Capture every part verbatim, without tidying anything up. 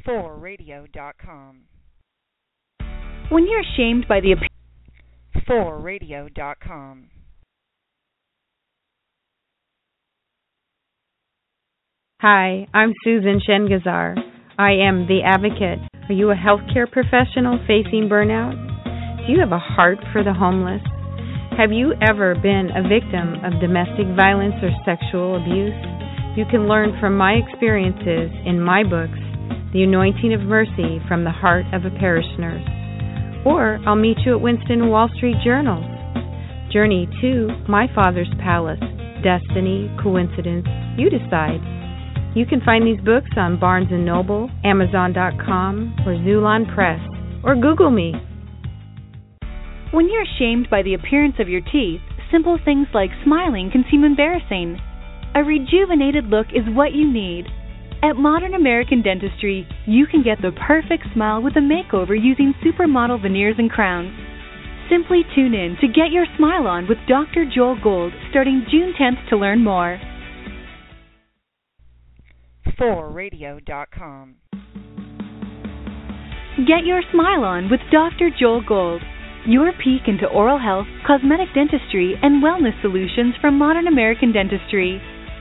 for radio dot com. When you're shamed by the appearance for radio dot com. Hi, I'm Susan Shengazar. I am the advocate. Are you a healthcare professional facing burnout? Do you have a heart for the homeless? Have you ever been a victim of domestic violence or sexual abuse? You can learn from my experiences in my books, The Anointing of Mercy from the Heart of a Parish Nurse. Or I'll meet you at Winston and Wall Street Journals. Journey to My Father's Palace. Destiny, coincidence, you decide. You can find these books on Barnes and Noble, Amazon dot com, or Zulon Press, or Google me. When you're shamed by the appearance of your teeth, simple things like smiling can seem embarrassing. A rejuvenated look is what you need. At Modern American Dentistry, you can get the perfect smile with a makeover using supermodel veneers and crowns. Simply tune in to Get Your Smile On with Doctor Joel Gold starting June tenth to learn more. for radio dot com. Get Your Smile On with Doctor Joel Gold. Your peek into oral health, cosmetic dentistry, and wellness solutions from Modern American Dentistry.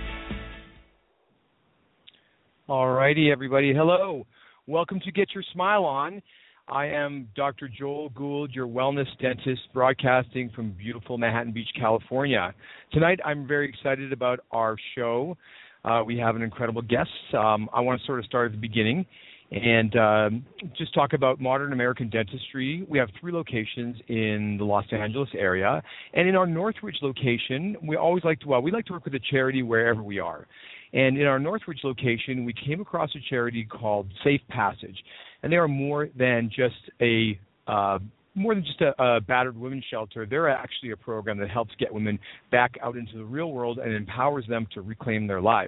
All righty, everybody. Hello. Welcome to Get Your Smile On. I am Doctor Joel Gould, your wellness dentist, broadcasting from beautiful Manhattan Beach, California. Tonight, I'm very excited about our show. Uh, we have an incredible guest. Um, I want to sort of start at the beginning and um, just talk about Modern American Dentistry. We have three locations in the Los Angeles area, and in our Northridge location, we always like to well, we like to work with a charity wherever we are. And in our Northridge location, we came across a charity called Safe Passage, and they are more than just a uh, more than just a, a battered women's shelter. They're actually a program that helps get women back out into the real world and empowers them to reclaim their lives.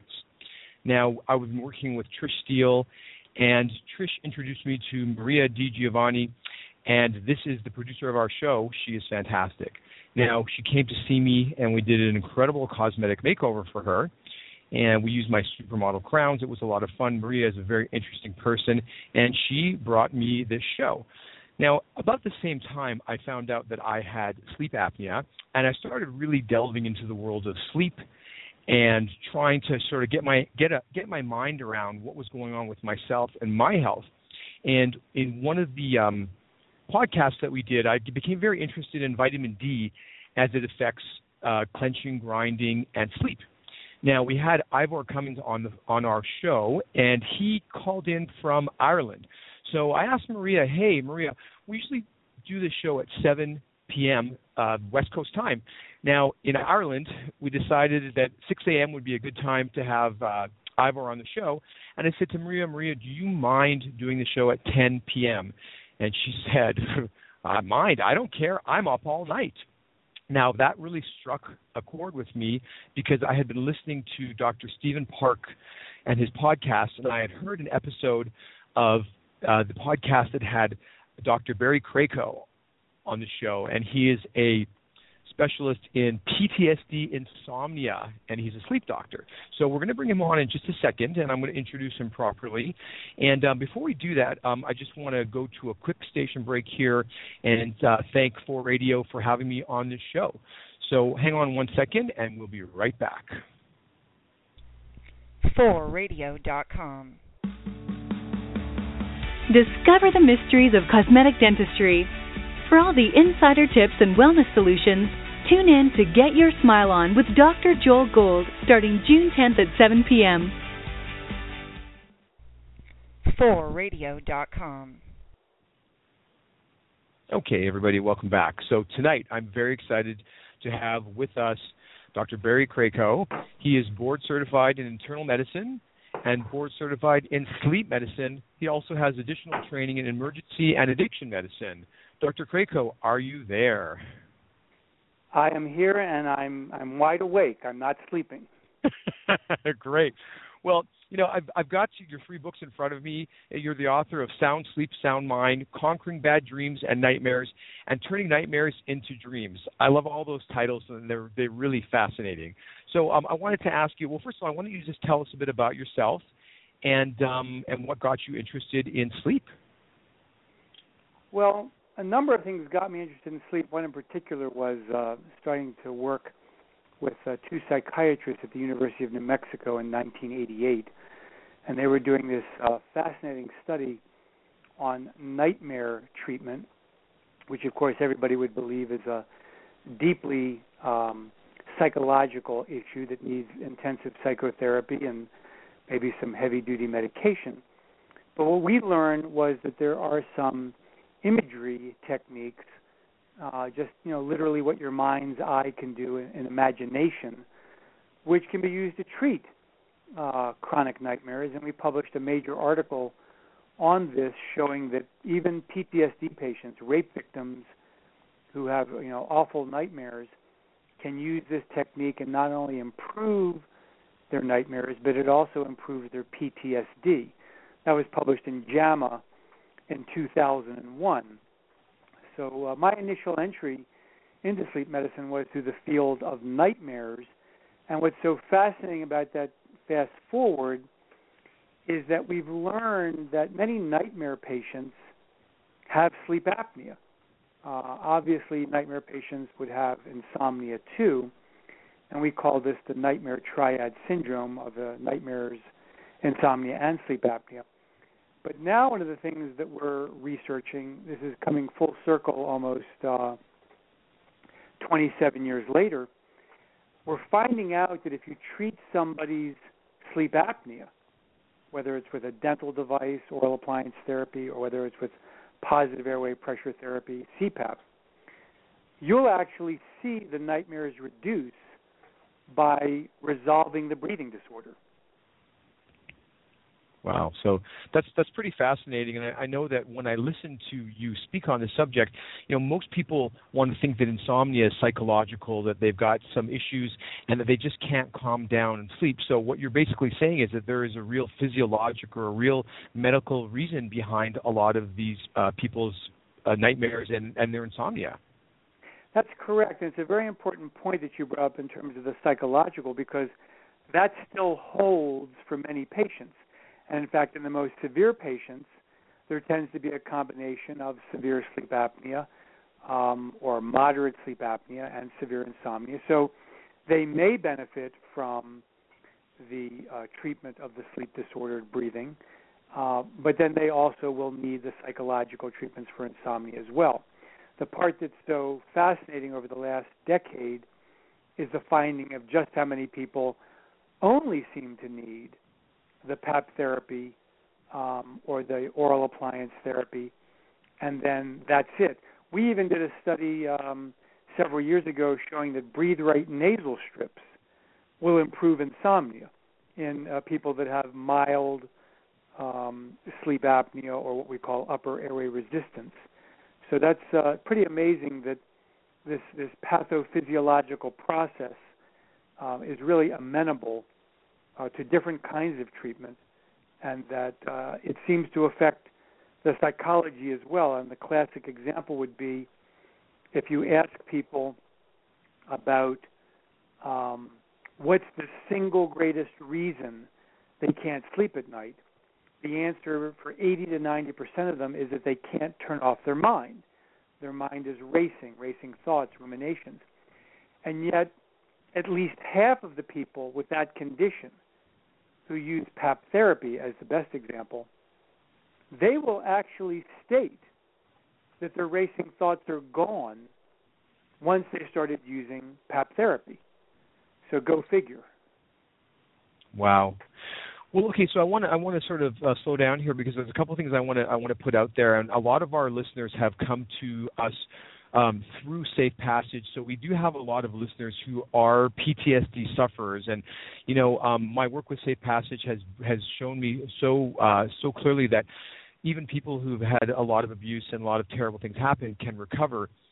Now, I was working with Trish Steele, and Trish introduced me to Maria Di Giovanni, and this is the producer of our show. She is fantastic. Now, she came to see me, and we did an incredible cosmetic makeover for her, and we used my supermodel crowns. It was a lot of fun. Maria is a very interesting person, and she brought me this show. Now, about the same time, I found out that I had sleep apnea, and I started really delving into the world of sleep and trying to sort of get my get a, get my mind around what was going on with myself and my health. And in one of the um, podcasts that we did, I became very interested in vitamin D as it affects uh, clenching, grinding, and sleep. Now, we had Ivor Cummins on the, on our show, and he called in from Ireland. So I asked Maria, hey, Maria, we usually do this show at seven p.m. Uh, West Coast time. Now, in Ireland, we decided that six a.m. would be a good time to have uh, Ivor on the show. And I said to Maria, Maria, do you mind doing the show at ten p.m.? And she said, I mind. I don't care. I'm up all night. Now, that really struck a chord with me because I had been listening to Doctor Stephen Park and his podcast, and I had heard an episode of uh, the podcast that had Doctor Barry Krakow on the show, and he is a specialist in P T S D insomnia, and he's a sleep doctor. So we're going to bring him on in just a second, and I'm going to introduce him properly. And um, before we do that, um, I just want to go to a quick station break here and uh, thank four Radio for having me on this show. So hang on one second, and we'll be right back. for radio dot com. Discover the mysteries of cosmetic dentistry. For all the insider tips and wellness solutions, tune in to Get Your Smile On with Doctor Joel Gold starting June tenth at seven p.m. for radio dot com. Okay, everybody, welcome back. So tonight, I'm very excited to have with us Doctor Barry Krakow. He is board certified in internal medicine and board certified in sleep medicine. He also has additional training in emergency and addiction medicine. Doctor Krakow, are you there? I am here, and I'm I'm wide awake. I'm not sleeping. Great. Well, you know, I've I've got your three books in front of me. You're the author of Sound Sleep, Sound Mind, Conquering Bad Dreams and Nightmares, and Turning Nightmares into Dreams. I love all those titles, and they're they're really fascinating. So um, I wanted to ask you, well, first of all, I wanted you to just tell us a bit about yourself and um, and what got you interested in sleep? Well, a number of things got me interested in sleep. One in particular was uh, starting to work with uh, two psychiatrists at the University of New Mexico in nineteen eighty-eight, and they were doing this uh, fascinating study on nightmare treatment, which of course everybody would believe is a deeply um, psychological issue that needs intensive psychotherapy and maybe some heavy-duty medication. But what we learned was that there are some imagery techniques, uh, just, you know, literally what your mind's eye can do in, in imagination, which can be used to treat uh, chronic nightmares. And we published a major article on this showing that even P T S D patients, rape victims who have, you know, awful nightmares, can use this technique and not only improve their nightmares, but it also improves their P T S D. That was published in JAMA in two thousand one. So uh, my initial entry into sleep medicine was through the field of nightmares. And what's so fascinating about that fast forward is that we've learned that many nightmare patients have sleep apnea. Uh, obviously, nightmare patients would have insomnia too, and we call this the nightmare triad syndrome of the nightmares, insomnia, and sleep apnea. But now one of the things that we're researching, this is coming full circle almost uh, twenty-seven years later, we're finding out that if you treat somebody's sleep apnea, whether it's with a dental device, oral appliance therapy, or whether it's with positive airway pressure therapy, C PAP, you'll actually see the nightmares reduce by resolving the breathing disorder. Wow, so that's that's pretty fascinating, and I, I know that when I listen to you speak on this subject, you know, most people want to think that insomnia is psychological, that they've got some issues, and that they just can't calm down and sleep. So what you're basically saying is that there is a real physiologic or a real medical reason behind a lot of these uh, people's uh, nightmares and, and their insomnia. That's correct, and it's a very important point that you brought up in terms of the psychological, because that still holds for many patients. And in fact, in the most severe patients, there tends to be a combination of severe sleep apnea um, or moderate sleep apnea and severe insomnia. So they may benefit from the uh, treatment of the sleep-disordered breathing, uh, but then they also will need the psychological treatments for insomnia as well. The part that's so fascinating over the last decade is the finding of just how many people only seem to need the PAP therapy um, or the oral appliance therapy, and then that's it. We even did a study um, several years ago showing that Breathe Right nasal strips will improve insomnia in uh, people that have mild um, sleep apnea or what we call upper airway resistance. So that's uh, pretty amazing that this, this pathophysiological process uh, is really amenable Uh, to different kinds of treatment, and that uh, it seems to affect the psychology as well. And the classic example would be if you ask people about um, what's the single greatest reason they can't sleep at night, the answer for eighty to ninety percent of them is that they can't turn off their mind. Their mind is racing, racing thoughts, ruminations. And yet, at least half of the people with that condition who use PAP therapy as the best example, they will actually state that their racing thoughts are gone once they started using PAP therapy. So go figure. Wow. Well, okay, so I want to I want to sort of uh, slow down here because there's a couple of things I want to I want to put out there, and a lot of our listeners have come to us Um, through Safe Passage. So we do have a lot of listeners who are P T S D sufferers, and you know, um, my work with Safe Passage has has shown me so uh, so clearly that even people who've had a lot of abuse and a lot of terrible things happen can recover.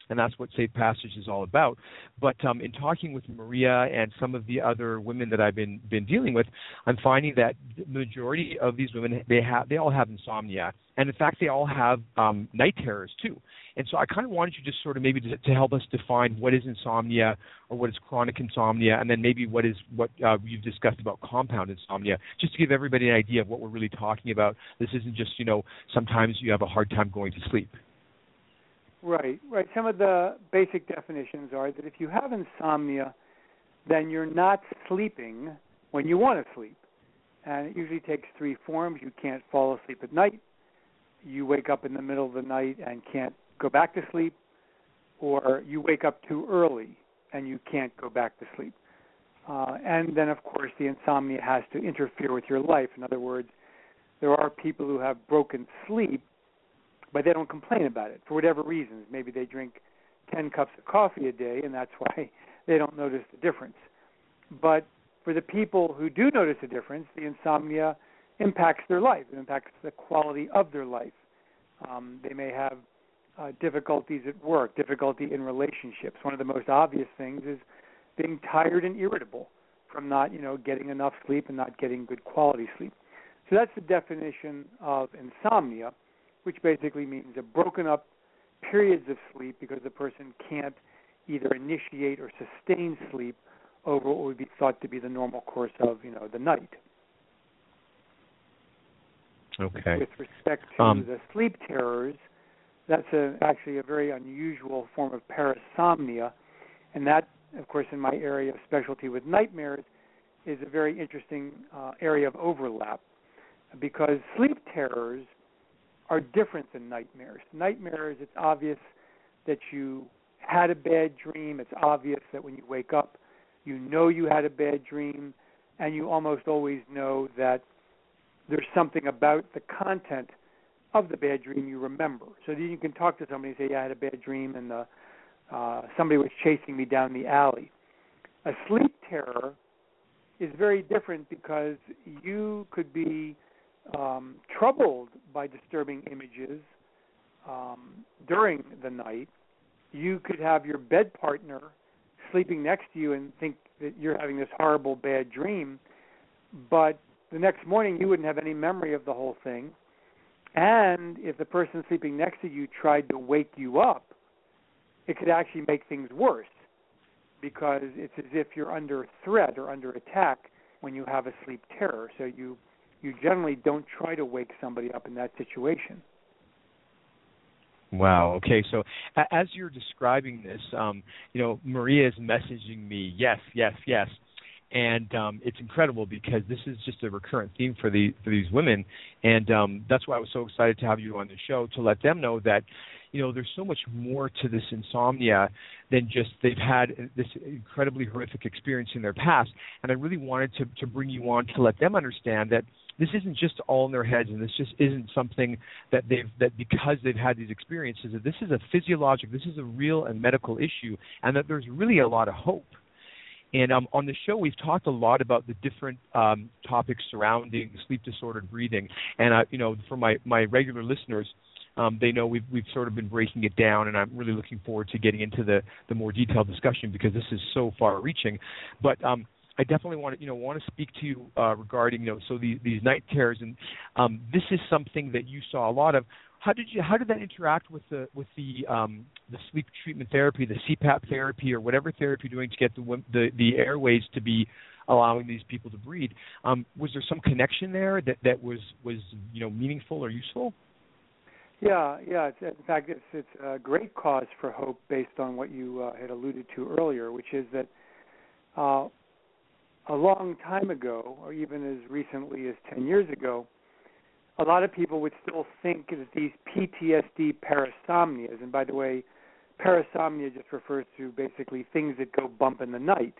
And that's what Safe Passage is all about. But um, in talking with Maria and some of the other women that I've been been dealing with, I'm finding that the majority of these women, they have they all have insomnia, and in fact, they all have um, night terrors too. And so I kind of wanted you just sort of maybe to, to help us define what is insomnia or what is chronic insomnia, and then maybe what is what uh, you've discussed about compound insomnia, just to give everybody an idea of what we're really talking about. This isn't just, you know, sometimes you have a hard time going to sleep. Right, right. Some of the basic definitions are that if you have insomnia, then you're not sleeping when you want to sleep. And it usually takes three forms. You can't fall asleep at night. You wake up in the middle of the night and can't go back to sleep. Or you wake up too early and you can't go back to sleep. Uh, and then, of course, the insomnia has to interfere with your life. In other words, there are people who have broken sleep, but they don't complain about it for whatever reasons. Maybe they drink ten cups of coffee a day, and that's why they don't notice the difference. But for the people who do notice a difference, the insomnia impacts their life. It impacts the quality of their life. Um, they may have uh, difficulties at work, difficulty in relationships. One of the most obvious things is being tired and irritable from not, you know, getting enough sleep and not getting good quality sleep. So that's the definition of insomnia, which basically means a broken up periods of sleep because the person can't either initiate or sustain sleep over what would be thought to be the normal course of, you know, the night. Okay. With respect to um, the sleep terrors, that's a, actually a very unusual form of parasomnia, and that, of course, in my area of specialty with nightmares, is a very interesting uh, area of overlap, because sleep terrors are different than nightmares. Nightmares, it's obvious that you had a bad dream. It's obvious that when you wake up, you know you had a bad dream, and you almost always know that there's something about the content of the bad dream you remember. So that you can talk to somebody and say, yeah, I had a bad dream, and the, uh, somebody was chasing me down the alley. A sleep terror is very different because you could be um, troubled by disturbing images um, during the night. You could have your bed partner sleeping next to you and think that you're having this horrible bad dream, but the next morning you wouldn't have any memory of the whole thing. And if the person sleeping next to you tried to wake you up, it could actually make things worse, because it's as if you're under threat or under attack when you have a sleep terror. So you you generally don't try to wake somebody up in that situation. Wow. Okay. So a- as you're describing this, um, you know, Maria is messaging me, yes, yes, yes. And um, it's incredible because this is just a recurrent theme for the for these women, and um, that's why I was so excited to have you on the show, to let them know that, you know, there's so much more to this insomnia than just they've had this incredibly horrific experience in their past. And I really wanted to, to bring you on to let them understand that this isn't just all in their heads, and this just isn't something that they've that because they've had these experiences, that this is a physiologic, this is a real and medical issue, and that there's really a lot of hope. And um, on the show, we've talked a lot about the different um, topics surrounding sleep-disordered breathing. And, uh, you know, for my, my regular listeners, um, they know we've, we've sort of been breaking it down, and I'm really looking forward to getting into the, the more detailed discussion because this is so far-reaching. But um, I definitely want to, you know, want to speak to you uh, regarding, you know, so the, these night terrors, and um, this is something that you saw a lot of. How did you? How did that interact with the with the um, the sleep treatment therapy, the C PAP therapy, or whatever therapy you're doing to get the the, the airways to be allowing these people to breathe? Um, was there some connection there that, that was was you know meaningful or useful? Yeah, yeah. It's, in fact, it's it's a great cause for hope based on what you uh, had alluded to earlier, which is that uh, a long time ago, or even as recently as ten years ago, a lot of people would still think that these P T S D parasomnias, and by the way, parasomnia just refers to basically things that go bump in the night.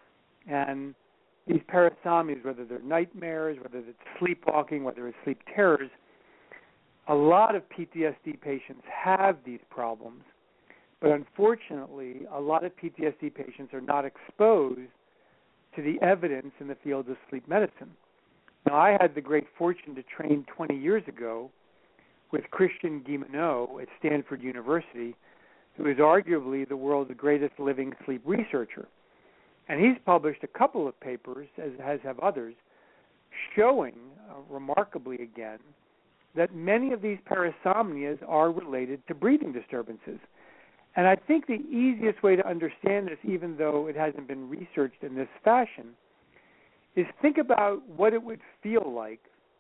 And these parasomnias, whether they're nightmares, whether it's sleepwalking, whether it's sleep terrors, a lot of P T S D patients have these problems. But unfortunately, a lot of P T S D patients are not exposed to the evidence in the field of sleep medicine. Now, I had the great fortune to train twenty years ago with Christian Guilleminault at Stanford University, who is arguably the world's greatest living sleep researcher. And he's published a couple of papers, as has have others, showing, uh, remarkably again, that many of these parasomnias are related to breathing disturbances. And I think the easiest way to understand this, even though it hasn't been researched in this fashion, is think about what it would feel like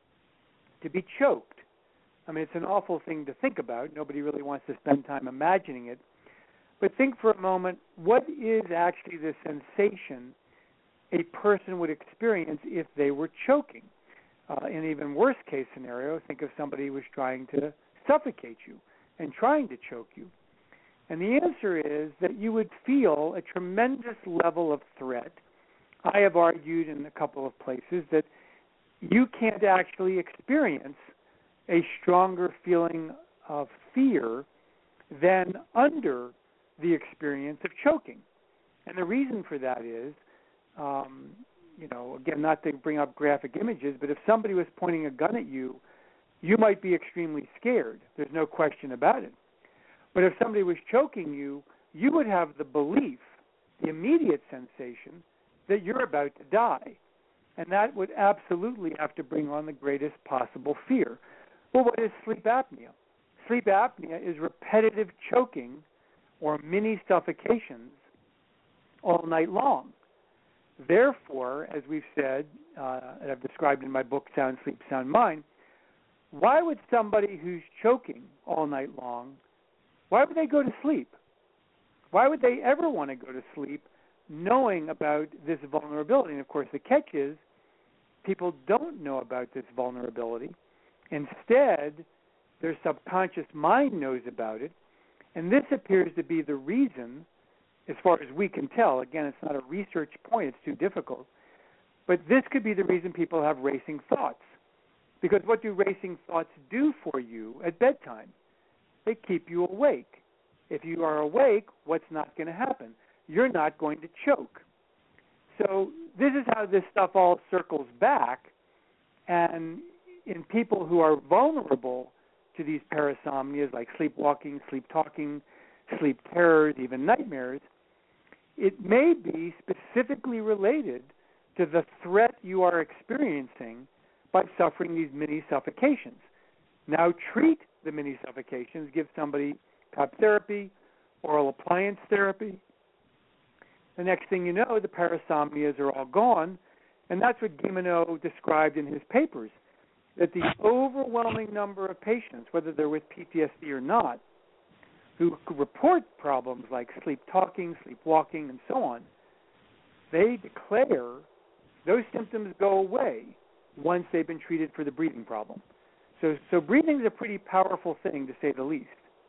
to be choked. I mean, it's an awful thing to think about. Nobody really wants to spend time imagining it. But think for a moment, what is actually the sensation a person would experience if they were choking? Uh, in an even worse case scenario, think if somebody was trying to suffocate you and trying to choke you. And the answer is that you would feel a tremendous level of threat. I have argued in a couple of places that you can't actually experience a stronger feeling of fear than under the experience of choking. And the reason for that is, um, you know, again, not to bring up graphic images, but if somebody was pointing a gun at you, you might be extremely scared. There's no question about it. But if somebody was choking you, you would have the belief, the immediate sensation, that you're about to die. And that would absolutely have to bring on the greatest possible fear. Well, what is sleep apnea? Sleep apnea is repetitive choking or mini suffocations all night long. Therefore, as we've said, uh, and I've described in my book, Sound Sleep, Sound Mind, why would somebody who's choking all night long, why would they go to sleep? Why would they ever want to go to sleep knowing about this vulnerability? And, of course, the catch is people don't know about this vulnerability. Instead, their subconscious mind knows about it, and this appears to be the reason, as far as we can tell. Again, it's not a research point, it's too difficult, but this could be the reason people have racing thoughts. Because what do racing thoughts do for you at bedtime? They keep you awake. If you are awake, what's not going to happen? You're not going to choke. So this is how this stuff all circles back, and in people who are vulnerable to these parasomnias like sleepwalking, sleep talking, sleep terrors, even nightmares, it may be specifically related to the threat you are experiencing by suffering these mini suffocations. Now treat the mini suffocations, give somebody PAP therapy, oral appliance therapy. The next thing you know, the parasomnias are all gone, and that's what Guilleminault described in his papers, that the overwhelming number of patients, whether they're with P T S D or not, who report problems like sleep talking, sleepwalking, and so on, they declare those symptoms go away once they've been treated for the breathing problem. So, so breathing is a pretty powerful thing, to say the least.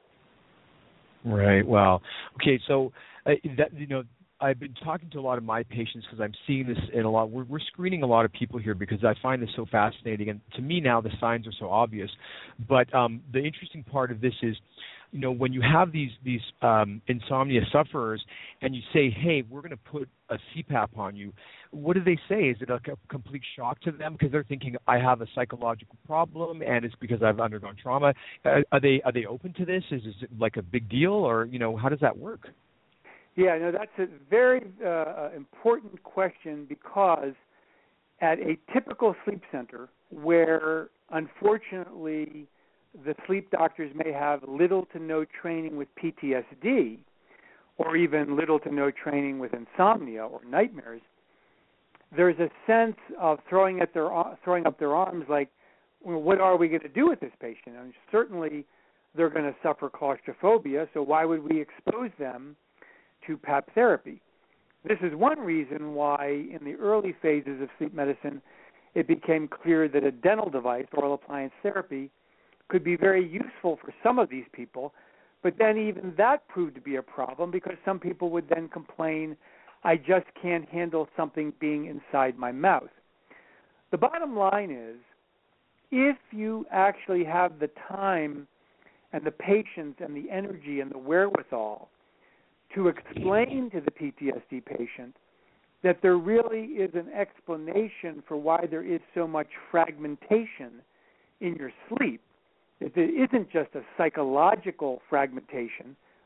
Right. Wow. Okay. So, uh, that you know, I've been talking to a lot of my patients because I'm seeing this in a lot. We're, we're screening a lot of people here because I find this so fascinating, and to me now the signs are so obvious. But um, the interesting part of this is, you know, when you have these these um, insomnia sufferers and you say, hey, we're going to put a C PAP on you, what do they say? Is it like a complete shock to them because they're thinking I have a psychological problem and it's because I've undergone trauma? Are, are they are they open to this? Is, is it like a big deal, or you know, how does that work? Yeah, no, that's a very uh, important question, because at a typical sleep center where, unfortunately, the sleep doctors may have little to no training with P T S D, or even little to no training with insomnia or nightmares, there's a sense of throwing at their throwing up their arms like, well, what are we going to do with this patient? I mean, certainly they're going to suffer claustrophobia, so why would we expose them to PAP therapy? This is one reason why in the early phases of sleep medicine it became clear that a dental device, oral appliance therapy, could be very useful for some of these people, but then even that proved to be a problem because some people would then complain, I just can't handle something being inside my mouth. The bottom line is, if you actually have the time and the patience and the energy and the wherewithal to explain to the P T S D patient that there really is an explanation for why there is so much fragmentation in your sleep, that it isn't just a psychological fragmentation,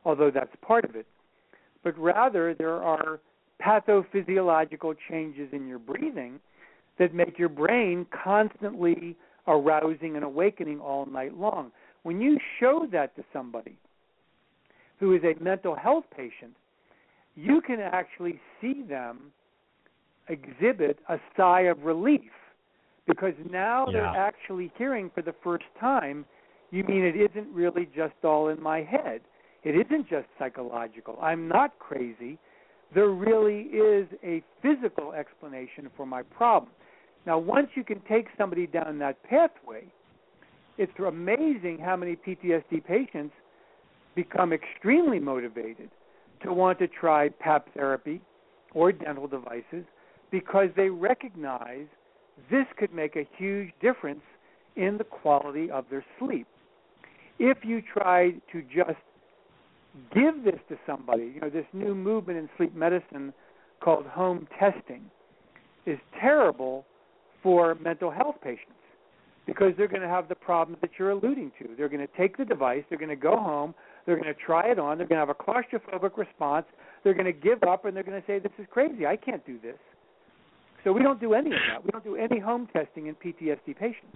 although that's part of it. But rather, there are pathophysiological changes in your breathing that make your brain constantly arousing and awakening all night long. When you show that to somebody who is a mental health patient, you can actually see them exhibit a sigh of relief, because now Yeah. they're actually hearing for the first time, you mean it isn't really just all in my head. It isn't just psychological. I'm not crazy. There really is a physical explanation for my problem. Now, once you can take somebody down that pathway, it's amazing how many P T S D patients become extremely motivated to want to try P A P therapy or dental devices, because they recognize this could make a huge difference in the quality of their sleep. If you try to just give this to somebody, you know, this new movement in sleep medicine called home testing is terrible for mental health patients, because they're going to have the problems that you're alluding to. They're going to take the device, they're going to go home, they're going to try it on, they're going to have a claustrophobic response, they're going to give up, and they're going to say, this is crazy, I can't do this. So we don't do any of that. We don't do any home testing in P T S D patients.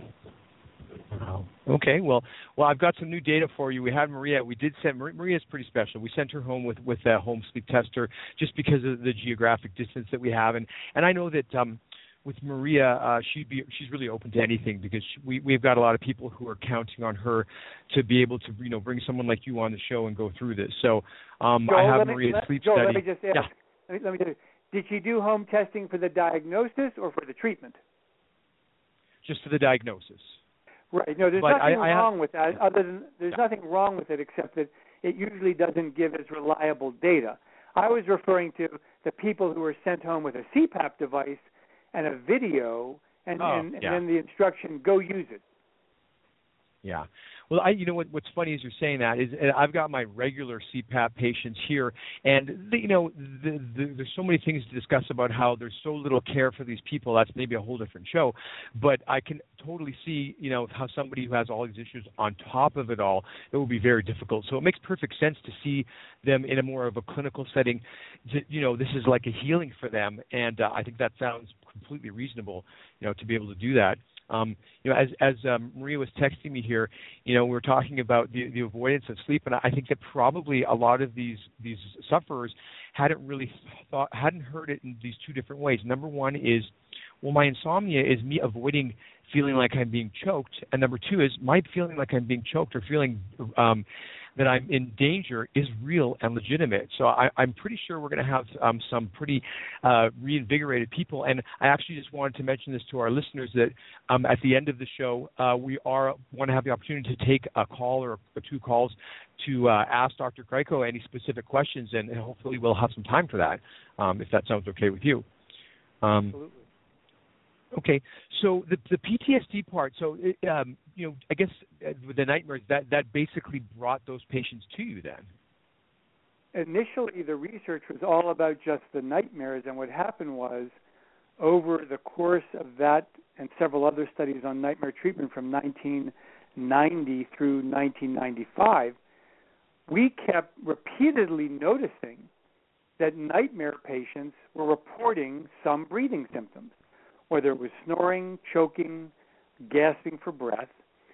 Wow. Okay. Well, well, I've got some new data for you. We had Maria. We did send Maria's pretty special. We sent her home with with a home sleep tester just because of the geographic distance that we have, and and I know that um, with Maria, uh, she'd be she's really open to anything, because she, we we've got a lot of people who are counting on her to be able to you know bring someone like you on the show and go through this. So um, Joel, I have me, Maria's let, sleep Joel, study. Let me just ask. Yeah. Let me, let me just, did she do home testing for the diagnosis or for the treatment? Just for the diagnosis. Right. No, there's But nothing I, I wrong have, with that. Other than there's yeah. nothing wrong with it, except that it usually doesn't give as reliable data. I was referring to the people who were sent home with a C PAP device and a video, and, oh, and, and yeah. then the instruction, go use it. Yeah. Well, I, you know what? What's funny is you're saying that is uh, I've got my regular C PAP patients here, and the, you know, the, the, there's so many things to discuss about how there's so little care for these people. That's maybe a whole different show, but I can totally see, you know, how somebody who has all these issues on top of it all, it will be very difficult. So it makes perfect sense to see them in a more of a clinical setting. To, you know, this is like a healing for them, and uh, I think that sounds completely reasonable, you know, to be able to do that. Um, you know, as as um, Maria was texting me here, you know, we we're talking about the, the avoidance of sleep, and I think that probably a lot of these these sufferers hadn't really thought, hadn't heard it in these two different ways. Number one is, well, my insomnia is me avoiding feeling like I'm being choked, and number two is my feeling like I'm being choked or feeling um, that I'm in danger is real and legitimate. So I, I'm pretty sure we're going to have um, some pretty uh, reinvigorated people. And I actually just wanted to mention this to our listeners that um, at the end of the show, uh, we are want to have the opportunity to take a call or, or two calls to uh, ask Doctor Kryko any specific questions, and hopefully we'll have some time for that, um, if that sounds okay with you. Um, Absolutely. Okay, so the the P T S D part. So it, um, you know, I guess uh, with the nightmares, that that basically brought those patients to you then. Initially, the research was all about just the nightmares, and what happened was, over the course of that and several other studies on nightmare treatment from nineteen ninety through nineteen ninety-five, we kept repeatedly noticing that nightmare patients were reporting some breathing symptoms, whether it was snoring, choking, gasping for breath.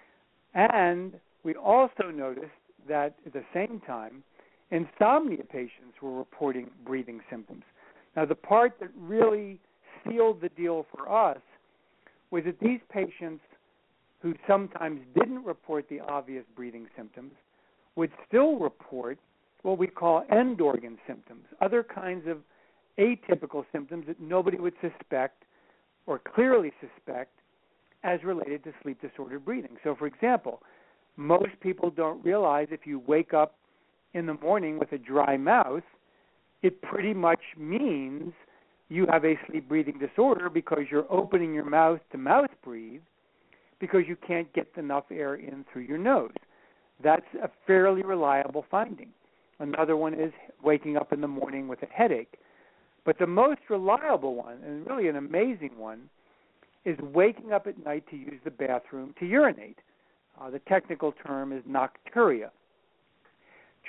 And we also noticed that at the same time, insomnia patients were reporting breathing symptoms. Now, the part that really sealed the deal for us was that these patients who sometimes didn't report the obvious breathing symptoms would still report what we call end organ symptoms, other kinds of atypical symptoms that nobody would suspect or clearly suspect as related to sleep-disordered breathing. So, for example, most people don't realize if you wake up in the morning with a dry mouth, it pretty much means you have a sleep-breathing disorder, because you're opening your mouth to mouth breathe because you can't get enough air in through your nose. That's a fairly reliable finding. Another one is waking up in the morning with a headache. But the most reliable one, and really an amazing one, is waking up at night to use the bathroom to urinate. Uh, the technical term is nocturia.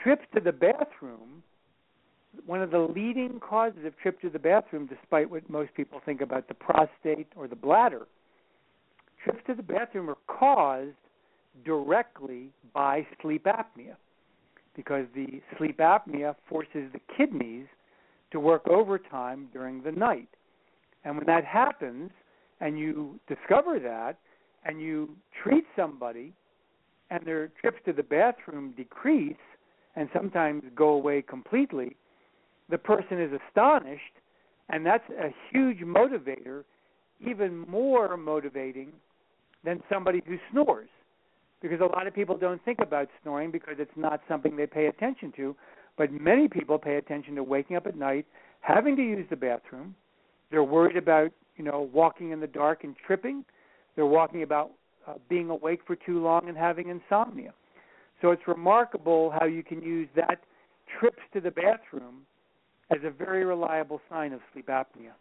trips to the bathroom, one of the leading causes of trip to the bathroom, despite what most people think about the prostate or the bladder, trips to the bathroom are caused directly by sleep apnea, because the sleep apnea forces the kidneys to work overtime during the night. And when that happens, and you discover that, and you treat somebody, and their trips to the bathroom decrease and sometimes go away completely, the person is astonished, and that's a huge motivator, even more motivating than somebody who snores. Because a lot of people don't think about snoring because it's not something they pay attention to, but many people pay attention to waking up at night, having to use the bathroom. They're worried about, you know, walking in the dark and tripping. They're walking about uh, being awake for too long and having insomnia. So it's remarkable how you can use that trips to the bathroom as a very reliable sign of sleep apnea.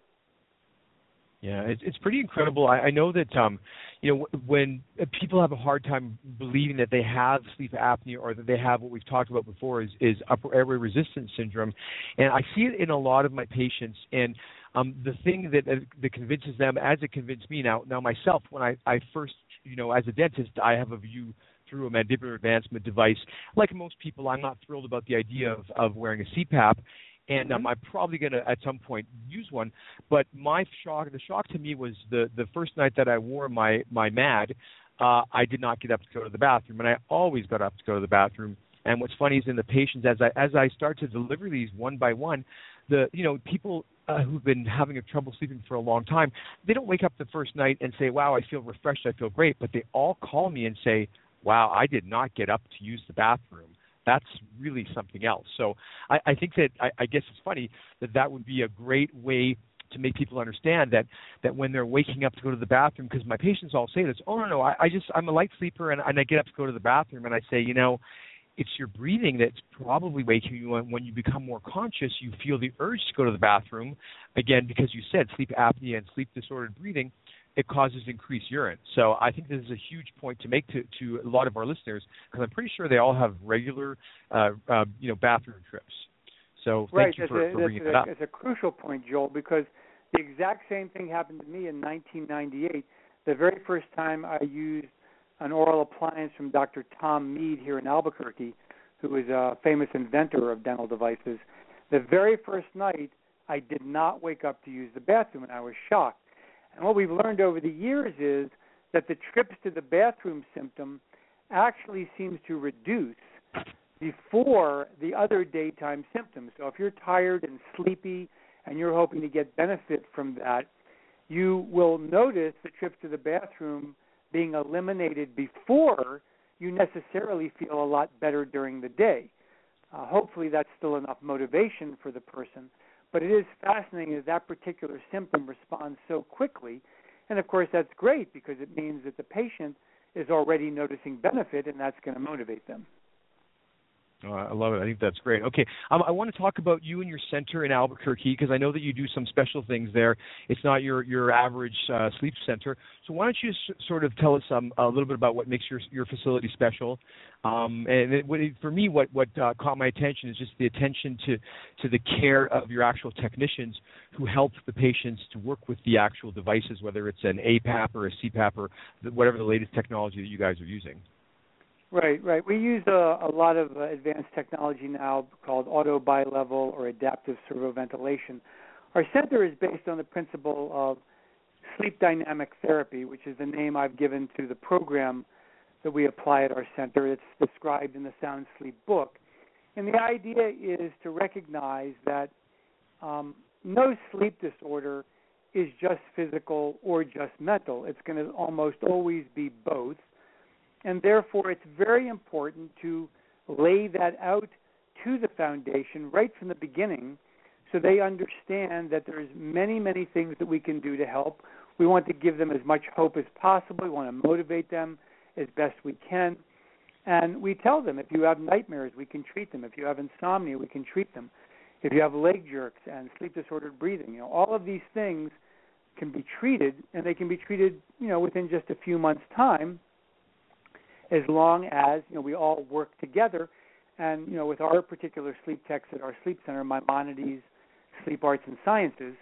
Yeah, it's it's pretty incredible. I, I know that um, you know, when people have a hard time believing that they have sleep apnea or that they have what we've talked about before is, is upper airway resistance syndrome, and I see it in a lot of my patients. And um, the thing that uh, that convinces them, as it convinced me now, now myself, when I, I first, you know, as a dentist, I have a view through a mandibular advancement device. Like most people, I'm not thrilled about the idea of, of wearing a C PAP. And um, I'm probably going to, at some point, use one. But my shock, the shock to me was the, the first night that I wore my, my M A D, uh, I did not get up to go to the bathroom. And I always got up to go to the bathroom. And what's funny is in the patients, as I as I start to deliver these one by one, the you know people uh, who've been having a trouble sleeping for a long time, they don't wake up the first night and say, wow, I feel refreshed, I feel great. But they all call me and say, wow, I did not get up to use the bathroom. That's really something else. So I, I think that I, I guess it's funny that that would be a great way to make people understand that, that when they're waking up to go to the bathroom, because my patients all say this, oh, no, no, I, I just, I'm a light sleeper and, and I get up to go to the bathroom, and I say, you know, it's your breathing that's probably waking you up. When you become more conscious, you feel the urge to go to the bathroom, again, because you said sleep apnea and sleep disordered breathing, it causes increased urine. So I think this is a huge point to make to, to a lot of our listeners, because I'm pretty sure they all have regular, uh, uh, you know, bathroom trips. So thank right. you for, for, for bringing that up. It's a crucial point, Joel, because the exact same thing happened to me in nineteen ninety-eight. The very first time I used an oral appliance from Doctor Tom Mead here in Albuquerque, who is a famous inventor of dental devices. The very first night, I did not wake up to use the bathroom, and I was shocked. And what we've learned over the years is that the trips to the bathroom symptom actually seems to reduce before the other daytime symptoms. So if you're tired and sleepy and you're hoping to get benefit from that, you will notice the trips to the bathroom being eliminated before you necessarily feel a lot better during the day. Uh, hopefully that's still enough motivation for the person. But it is fascinating that that particular symptom responds so quickly. And, of course, that's great because it means that the patient is already noticing benefit, and that's going to motivate them. Oh, I love it. I think that's great. Okay, um, I want to talk about you and your center in Albuquerque, because I know that you do some special things there. It's not your your average uh, sleep center. So why don't you s- sort of tell us um, a little bit about what makes your your facility special? Um, and it, what it, for me, what what uh, caught my attention is just the attention to to the care of your actual technicians who help the patients to work with the actual devices, whether it's an A PAP or a C PAP or the, whatever the latest technology that you guys are using. Right, right. We use a, a lot of uh, advanced technology now called auto bilevel or adaptive servoventilation. Our center is based on the principle of sleep dynamic therapy, which is the name I've given to the program that we apply at our center. It's described in the Sound Sleep book. And the idea is to recognize that um, no sleep disorder is just physical or just mental. It's going to almost always be both. And therefore, it's very important to lay that out to the foundation right from the beginning so they understand that there's many, many things that we can do to help. We want to give them as much hope as possible. We want to motivate them as best we can. And we tell them if you have nightmares, we can treat them. If you have insomnia, we can treat them. If you have leg jerks and sleep-disordered breathing, you know, all of these things can be treated, and they can be treated, you know, within just a few months' time, as long as, you know, we all work together. And, you know, with our particular sleep techs at our sleep center, Maimonides Sleep Arts and Sciences,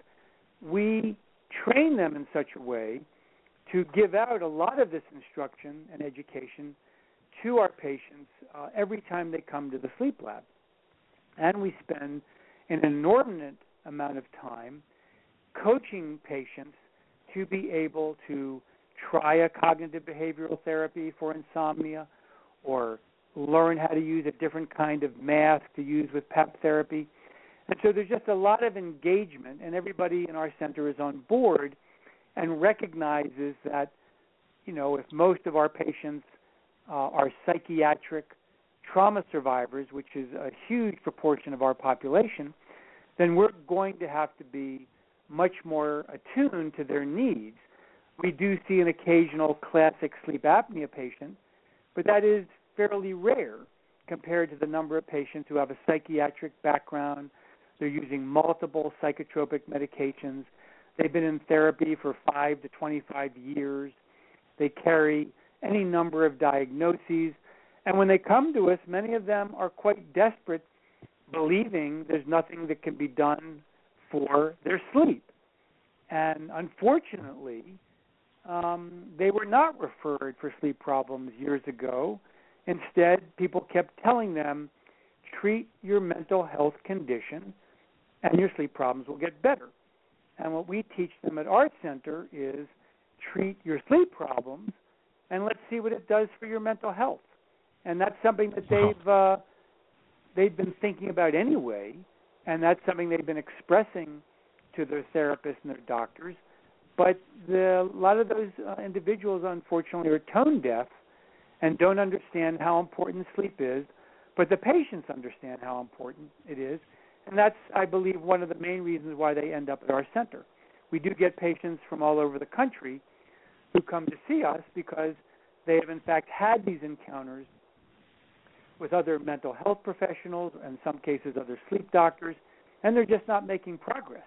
we train them in such a way to give out a lot of this instruction and education to our patients uh, every time they come to the sleep lab. And we spend an inordinate amount of time coaching patients to be able to try a cognitive behavioral therapy for insomnia, or learn how to use a different kind of mask to use with P E P therapy. And so there's just a lot of engagement, and everybody in our center is on board and recognizes that, you know, if most of our patients uh, are psychiatric trauma survivors, which is a huge proportion of our population, then we're going to have to be much more attuned to their needs. We do see an occasional classic sleep apnea patient, but that is fairly rare compared to the number of patients who have a psychiatric background. They're using multiple psychotropic medications. They've been in therapy for five to twenty-five years. They carry any number of diagnoses. And when they come to us, many of them are quite desperate, believing there's nothing that can be done for their sleep. And unfortunately, um, they were not referred for sleep problems years ago. Instead, people kept telling them, treat your mental health condition and your sleep problems will get better. And what we teach them at our center is treat your sleep problems and let's see what it does for your mental health. And that's something that they've uh, they've been thinking about anyway, and that's something they've been expressing to their therapists and their doctors. But the, a lot of those uh, individuals, unfortunately, are tone deaf and don't understand how important sleep is. But the patients understand how important it is, and that's, I believe, one of the main reasons why they end up at our center. We do get patients from all over the country who come to see us because they have, in fact, had these encounters with other mental health professionals, in some cases other sleep doctors, and they're just not making progress.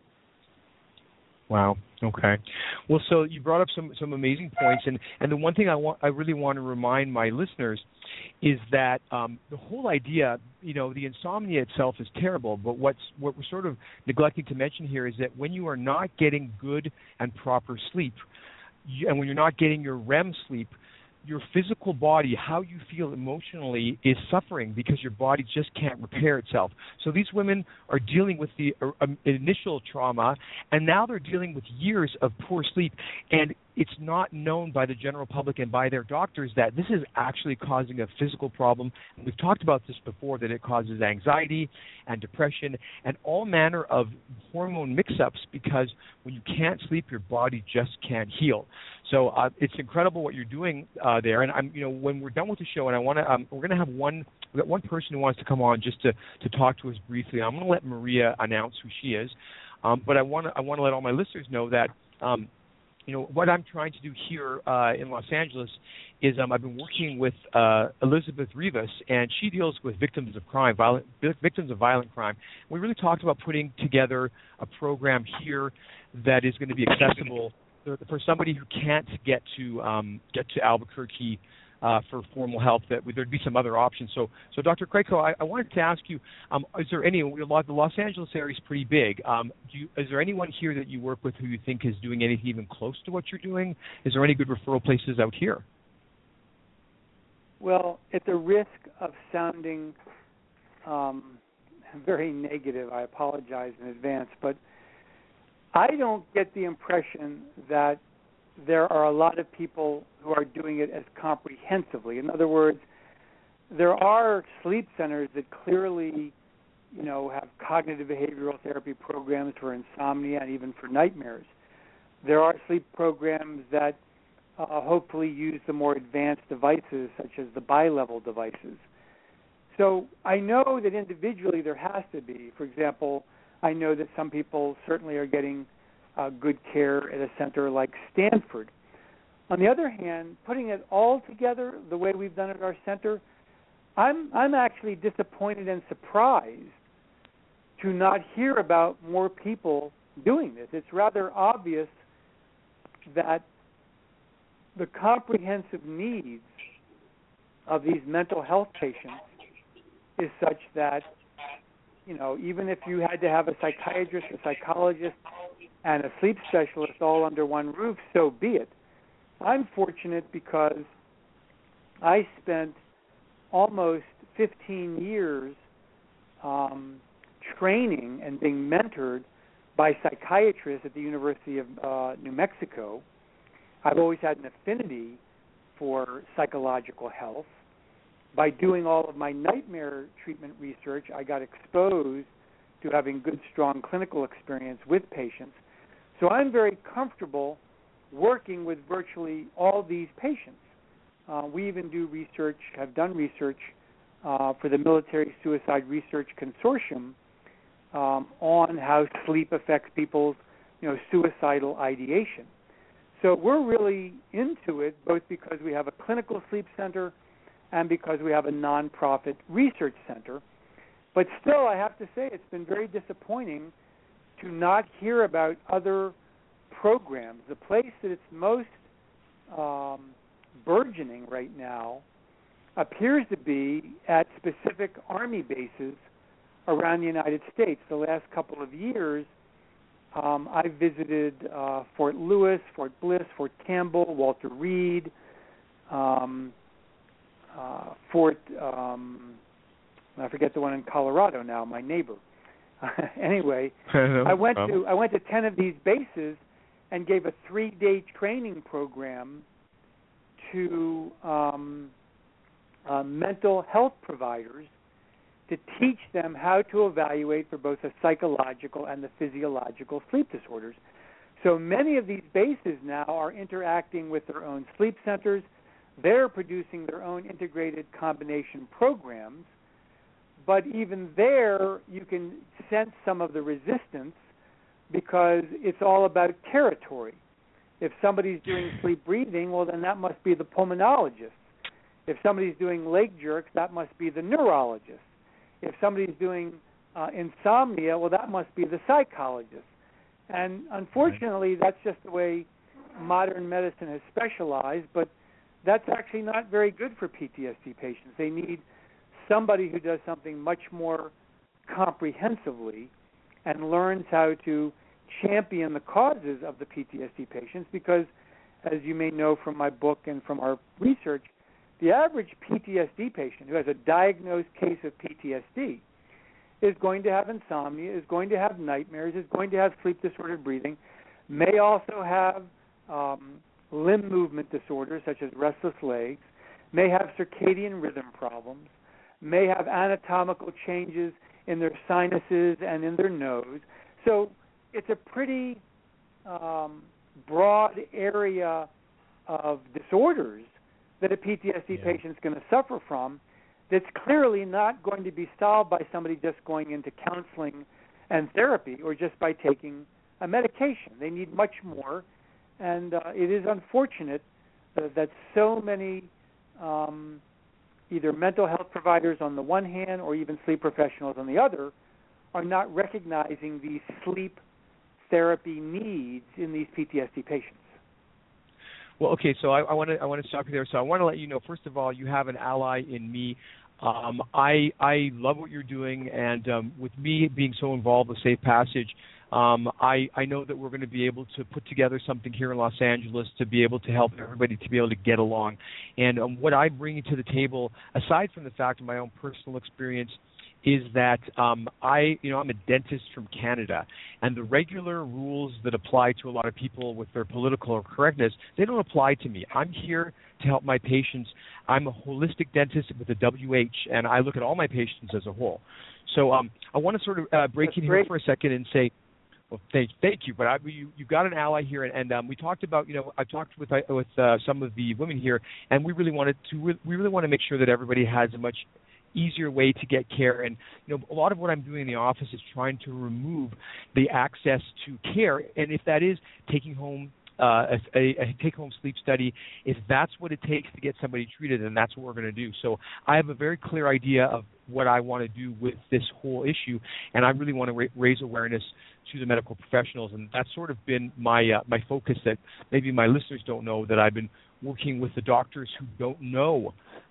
Wow. Okay. Well, so you brought up some, some amazing points, and, and the one thing I want I really want to remind my listeners is that um, the whole idea, you know, the insomnia itself is terrible, but what's what we're sort of neglecting to mention here is that when you are not getting good and proper sleep, you, and when you're not getting your R E M sleep, your physical body, how you feel emotionally, is suffering because your body just can't repair itself. So these women are dealing with the uh, initial trauma, and now they're dealing with years of poor sleep, and it's not known by the general public and by their doctors that this is actually causing a physical problem. And we've talked about this before, that it causes anxiety and depression and all manner of hormone mix-ups, because when you can't sleep, your body just can't heal. So uh, it's incredible what you're doing uh, there. And I'm, you know, when we're done with the show, and I want to, um, we're going to have one, we got one person who wants to come on just to, to talk to us briefly. I'm going to let Maria announce who she is, um, but I want to, I want to let all my listeners know that. Um, You know, what I'm trying to do here uh, in Los Angeles is um, I've been working with uh, Elizabeth Rivas, and she deals with victims of crime, violent, victims of violent crime. We really talked about putting together a program here that is going to be accessible for, for somebody who can't get to um, get to Albuquerque Uh, for formal help, that there'd be some other options. So, so Doctor Krejko, I, I wanted to ask you: um, is there any? The Los Angeles area is pretty big. Um, do you, is there anyone here that you work with who you think is doing anything even close to what you're doing? Is there any good referral places out here? Well, at the risk of sounding um, very negative, I apologize in advance, but I don't get the impression that there are a lot of people who are doing it as comprehensively. In other words, there are sleep centers that clearly, you know, have cognitive behavioral therapy programs for insomnia and even for nightmares. There are sleep programs that uh, hopefully use the more advanced devices, such as the bi-level devices. So I know that individually there has to be. For example, I know that some people certainly are getting Uh, good care at a center like Stanford. On the other hand, putting it all together the way we've done at our center, I'm I'm actually disappointed and surprised to not hear about more people doing this. It's rather obvious that the comprehensive needs of these mental health patients is such that, you know, even if you had to have a psychiatrist, a psychologist, and a sleep specialist all under one roof, so be it. I'm fortunate because I spent almost fifteen years um, training and being mentored by psychiatrists at the University of uh, New Mexico. I've always had an affinity for psychological health. By doing all of my nightmare treatment research, I got exposed to having good, strong clinical experience with patients. So I'm very comfortable working with virtually all these patients. Uh, we even do research, have done research uh, for the Military Suicide Research Consortium um, on how sleep affects people's, you know, suicidal ideation. So we're really into it, both because we have a clinical sleep center and because we have a nonprofit research center. But still, I have to say, it's been very disappointing to not hear about other programs. The place that it's most um, burgeoning right now appears to be at specific Army bases around the United States. The last couple of years, um, I visited uh, Fort Lewis, Fort Bliss, Fort Campbell, Walter Reed, um, uh, Fort, um, I forget the one in Colorado now, my neighbor. Anyway, I went to I went to ten of these bases and gave a three-day training program to um, uh, mental health providers to teach them how to evaluate for both the psychological and the physiological sleep disorders. So many of these bases now are interacting with their own sleep centers. They're producing their own integrated combination programs. But even there, you can sense some of the resistance because it's all about territory. If somebody's doing sleep breathing, well, then that must be the pulmonologist. If somebody's doing leg jerks, that must be the neurologist. If somebody's doing uh, insomnia, well, that must be the psychologist. And unfortunately, that's just the way modern medicine has specialized, but that's actually not very good for P T S D patients. They need somebody who does something much more comprehensively and learns how to champion the causes of the P T S D patients because, as you may know from my book and from our research, the average P T S D patient who has a diagnosed case of P T S D is going to have insomnia, is going to have nightmares, is going to have sleep-disordered breathing, may also have um, limb movement disorders such as restless legs, may have circadian rhythm problems, may have anatomical changes in their sinuses and in their nose. So it's a pretty um, broad area of disorders that a P T S D yeah. patient is going to suffer from that's clearly not going to be solved by somebody just going into counseling and therapy or just by taking a medication. They need much more, and uh, it is unfortunate uh, that so many um, either mental health providers on the one hand or even sleep professionals on the other are not recognizing these sleep therapy needs in these P T S D patients. Well, okay, so I want to I want to stop you there. So I want to let you know, first of all, you have an ally in me. Um, I I love what you're doing, and um, with me being so involved with Safe Passage, um, I I know that we're going to be able to put together something here in Los Angeles to be able to help everybody to be able to get along. And um, what I bring to the table, aside from the fact of my own personal experience, is that um, I, you know, I'm a dentist from Canada, and the regular rules that apply to a lot of people with their political correctness, they don't apply to me. I'm here to help my patients. I'm a holistic dentist with a W H, and I look at all my patients as a whole. So um, I want to sort of uh, break That's in here great. for a second and say, well, thank, thank you. But I, you, you've got an ally here, and, and um, we talked about, you know, I talked with uh, with uh, some of the women here, and we really wanted to, we really want to make sure that everybody has a much easier way to get care. And you know, a lot of what I'm doing in the office is trying to remove the access to care, and if that is taking home uh, a, a take-home sleep study, if that's what it takes to get somebody treated, then that's what we're going to do. So I have a very clear idea of what I want to do with this whole issue, and I really want to ra- raise awareness to the medical professionals, and that's sort of been my uh, my focus that maybe my listeners don't know, that I've been working with the doctors who don't know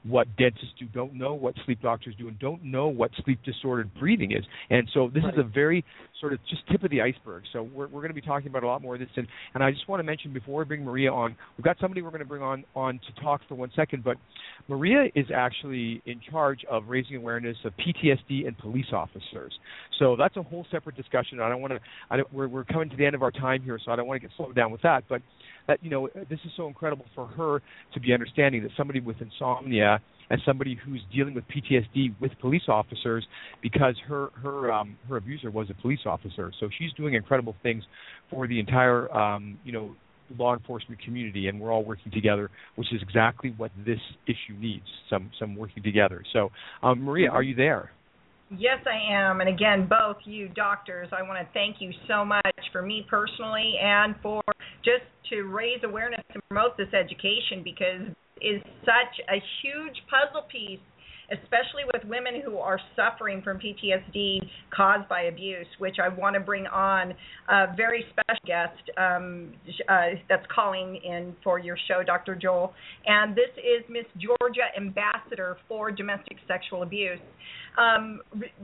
what dentists do, don't know what sleep doctors do, and don't know what sleep disordered breathing is. And so this right. is a very sort of just tip of the iceberg. So we're, we're going to be talking about a lot more of this. And, and I just want to mention before we bring Maria on, we've got somebody we're going to bring on, on to talk for one second, but Maria is actually in charge of raising awareness of P T S D and police officers. So that's a whole separate discussion. I don't want to, I don't, we're, we're coming to the end of our time here, so I don't want to get slowed down with that. But that, you know, this is so incredible for her to be understanding that somebody with insomnia and somebody who's dealing with P T S D with police officers, because her her um, her abuser was a police officer. So she's doing incredible things for the entire um, you know law enforcement community, and we're all working together, which is exactly what this issue needs. Some some working together. So um, Maria, are you there? Yes, I am. And again, both you doctors, I want to thank you so much for me personally and for just to raise awareness and promote this education, because it is such a huge puzzle piece, especially with women who are suffering from P T S D caused by abuse, which I want to bring on a very special guest um, uh, that's calling in for your show, Doctor Joel. And this is Miss Georgia, Ambassador for Domestic Sexual Abuse. Um,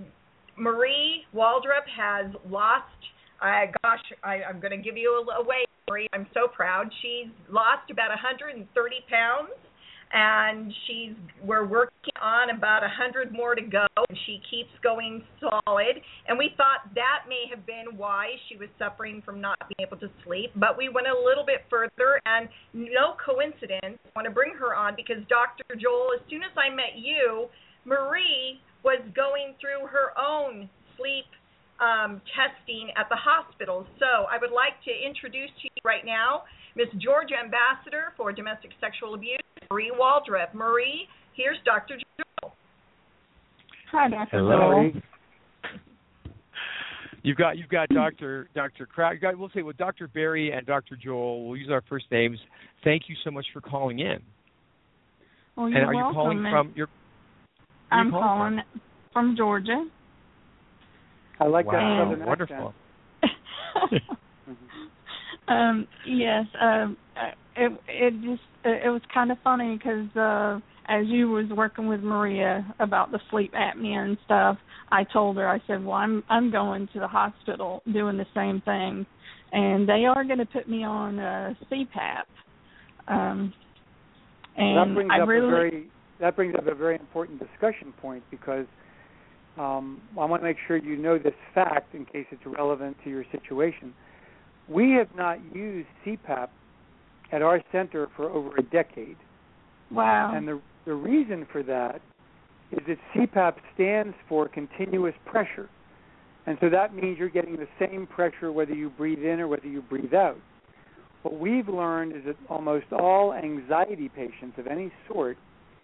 Marie Waldrop has lost, uh, gosh, I, I'm going to give you a, a way, Marie. I'm so proud. She's lost about one hundred thirty pounds. And she's we're working on about a hundred more to go, and she keeps going solid. And we thought that may have been why she was suffering from not being able to sleep. But we went a little bit further, and no coincidence, I want to bring her on because Doctor Joel, as soon as I met you, Marie was going through her own sleep um, testing at the hospital. So I would like to introduce to you right now Miss Georgia, Ambassador for Domestic Sexual Abuse, Marie Waldrop. Marie, here's Doctor Joel. Hi, Doctor Hello. Joel. You've got you've got Doctor Doctor Kraut. You got, we'll say well, Doctor Barry and Doctor Joel. We'll use our first names. Thank you so much for calling in. Well, you're and are welcome. you calling from your? I'm calling, calling from? from Georgia. I like wow, that southern wonderful. um, yes, um, it it just it was kind of funny because uh, as you was working with Maria about the sleep apnea and stuff, I told her, I said, well, I'm I'm going to the hospital doing the same thing, and they are going to put me on uh, C PAP. Um, and well, that brings I up really a very that brings up a very important discussion point because um, I want to make sure you know this fact in case it's relevant to your situation. We have not used C PAP at our center for over a decade. Wow. And the the reason for that is that C PAP stands for continuous pressure. And so that means you're getting the same pressure whether you breathe in or whether you breathe out. What we've learned is that almost all anxiety patients of any sort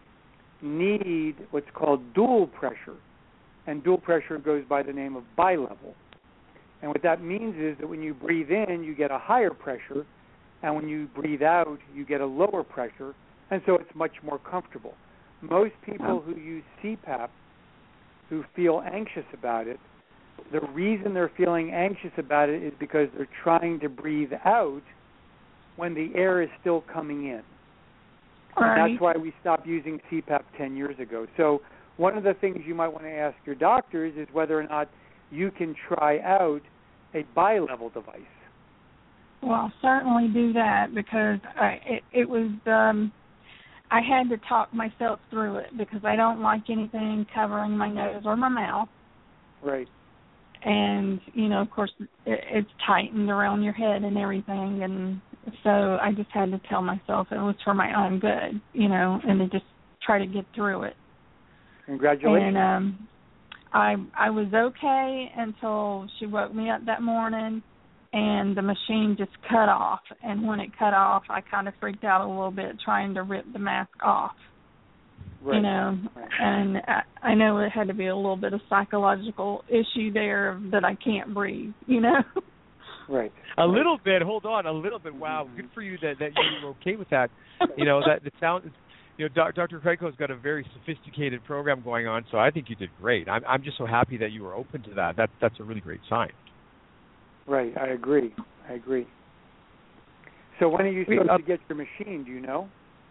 need what's called dual pressure. And dual pressure goes by the name of bilevel. And what that means is that when you breathe in, you get a higher pressure, and when you breathe out, you get a lower pressure, and so it's much more comfortable. Most people who use C PAP who feel anxious about it, the reason they're feeling anxious about it is because they're trying to breathe out when the air is still coming in. Right. And that's why we stopped using C PAP ten years ago. So one of the things you might want to ask your doctors is whether or not you can try out a bilevel device. Well, I'll certainly do that because I, it, it was, um, I had to talk myself through it because I don't like anything covering my nose or my mouth. Right. And, you know, of course, it, it's tightened around your head and everything. And so I just had to tell myself it was for my own good, you know, and to just try to get through it. Congratulations. And um, I I was okay until she woke me up that morning, and the machine just cut off. And when it cut off, I kind of freaked out a little bit trying to rip the mask off. Right. You know, right. and I, I know it had to be a little bit of psychological issue there that I can't breathe, you know. Right. A little bit. Hold on. A little bit. Wow. Good for you that, that you were okay with that. You know, that the sound. You know, Doctor Kraiko's got a very sophisticated program going on, so I think you did great. I'm I'm just so happy that you were open to that. That that's a really great sign. Right. I agree. I agree. So when are you supposed to get your machine? Do you know?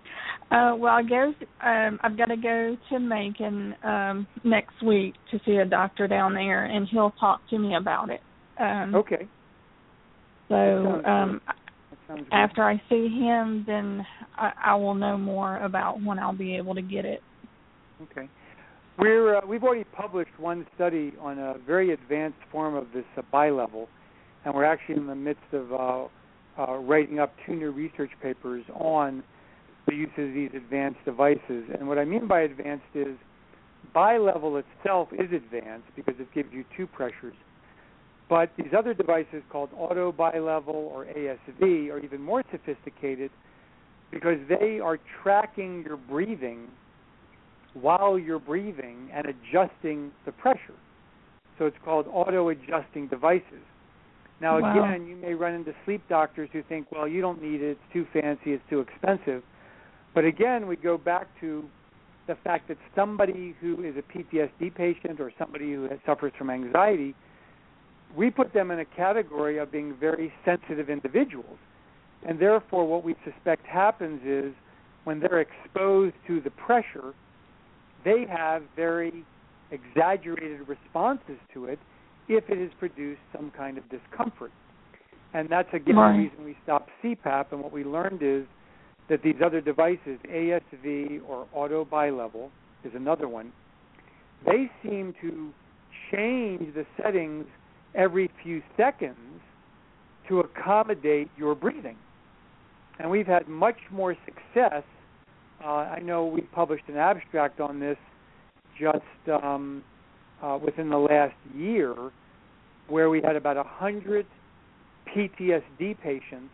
Uh, well, I go. Um, I've got to go to Macon um, next week to see a doctor down there, and he'll talk to me about it. Um, okay. So um, after good. I see him, then I, I will know more about when I'll be able to get it. Okay. We're uh, we've already published one study on a very advanced form of this uh, bilevel, and we're actually in the midst of uh, uh, writing up two new research papers on the use of these advanced devices. And what I mean by advanced is bilevel itself is advanced because it gives you two pressures. But these other devices called auto bilevel or A S V are even more sophisticated because they are tracking your breathing while you're breathing and adjusting the pressure. So it's called auto-adjusting devices. Now, wow. again, you may run into sleep doctors who think, well, you don't need it, it's too fancy, it's too expensive. But again, we go back to the fact that somebody who is a P T S D patient or somebody who has, suffers from anxiety, we put them in a category of being very sensitive individuals. And therefore, what we suspect happens is when they're exposed to the pressure, they have very exaggerated responses to it if it has produced some kind of discomfort. And that's, again, right. the reason we stopped C PAP. And what we learned is that these other devices, A S V or auto bilevel is another one, they seem to change the settings every few seconds to accommodate your breathing. And we've had much more success. Uh, I know we published an abstract on this just um, uh, within the last year where we had about one hundred P T S D patients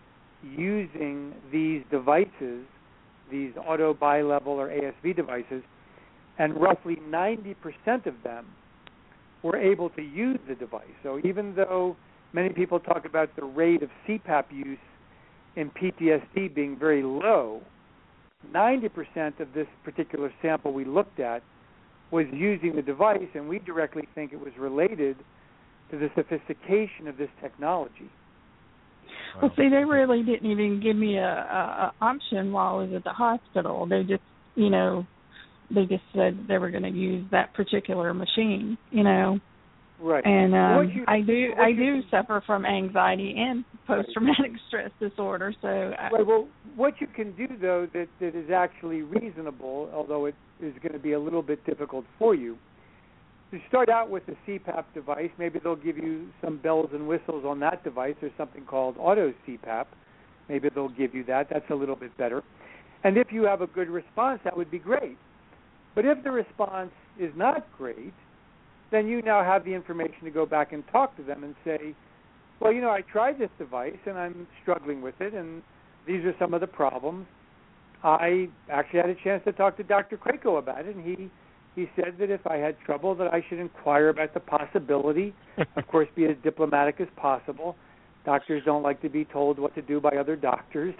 using these devices, these auto bilevel or A S V devices, and roughly ninety percent of them were able to use the device. So even though many people talk about the rate of C PAP use in P T S D being very low, ninety percent of this particular sample we looked at was using the device, and we directly think it was related to the sophistication of this technology. Well, see, they really didn't even give me a, a, a option while I was at the hospital. They just, you know, they just said they were going to use that particular machine, you know. Right. And um, you, I do, I do you, suffer from anxiety and post-traumatic right. stress disorder. So, I, right. Well, what you can do though that, that is actually reasonable, although it is going to be a little bit difficult for you, to start out with a C PAP device. Maybe they'll give you some bells and whistles on that device. There's something called auto C PAP. Maybe they'll give you that. That's a little bit better. And if you have a good response, that would be great. But if the response is not great, then you now have the information to go back and talk to them and say, well, you know, I tried this device and I'm struggling with it, and these are some of the problems. I actually had a chance to talk to Doctor Krako about it, and he, he said that if I had trouble that I should inquire about the possibility, of course, be as diplomatic as possible. Doctors don't like to be told what to do by other doctors.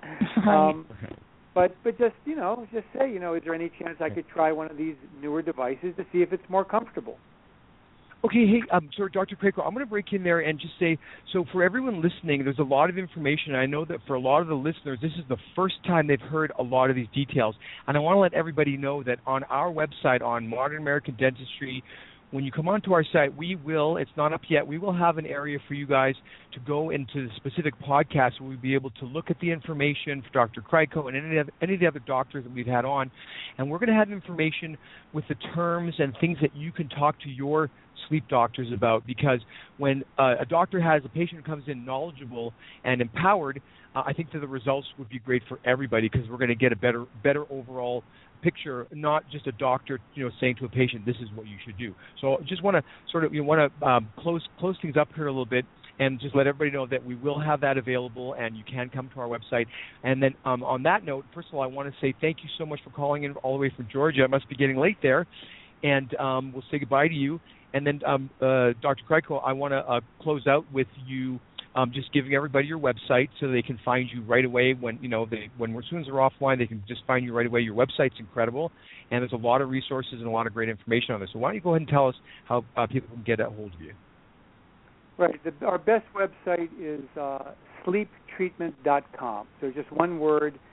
um, But but just, you know, just say, you know, is there any chance I could try one of these newer devices to see if it's more comfortable? Okay, hey, um, so Doctor Krako, I'm going to break in there and just say, so for everyone listening, there's a lot of information. I know that for a lot of the listeners, this is the first time they've heard a lot of these details. And I want to let everybody know that on our website, on Modern American Dentistry, when you come onto our site, we will, it's not up yet, we will have an area for you guys to go into the specific podcast where we'll be able to look at the information for Doctor Krako and any of, any of the other doctors that we've had on. And we're going to have information with the terms and things that you can talk to your sleep doctors about, because when uh, a doctor has a patient who comes in knowledgeable and empowered, uh, I think that the results would be great for everybody, because we're going to get a better better overall picture, not just a doctor, you know, saying to a patient, this is what you should do. So just want to sort of, you know, want to um, close close things up here a little bit and just let everybody know that we will have that available and you can come to our website. And then um, on that note, first of all, I want to say thank you so much for calling in all the way from Georgia. It must be getting late there. And um, we'll say goodbye to you. And then, um, uh, Doctor Krako, I want to uh, close out with you um, just giving everybody your website so they can find you right away. When you know, they, when as soon as they're offline, they can just find you right away. Your website's incredible, and there's a lot of resources and a lot of great information on this. So why don't you go ahead and tell us how uh, people can get a hold of you? Right. The, our best website is uh, sleep treatment dot com. So just one word,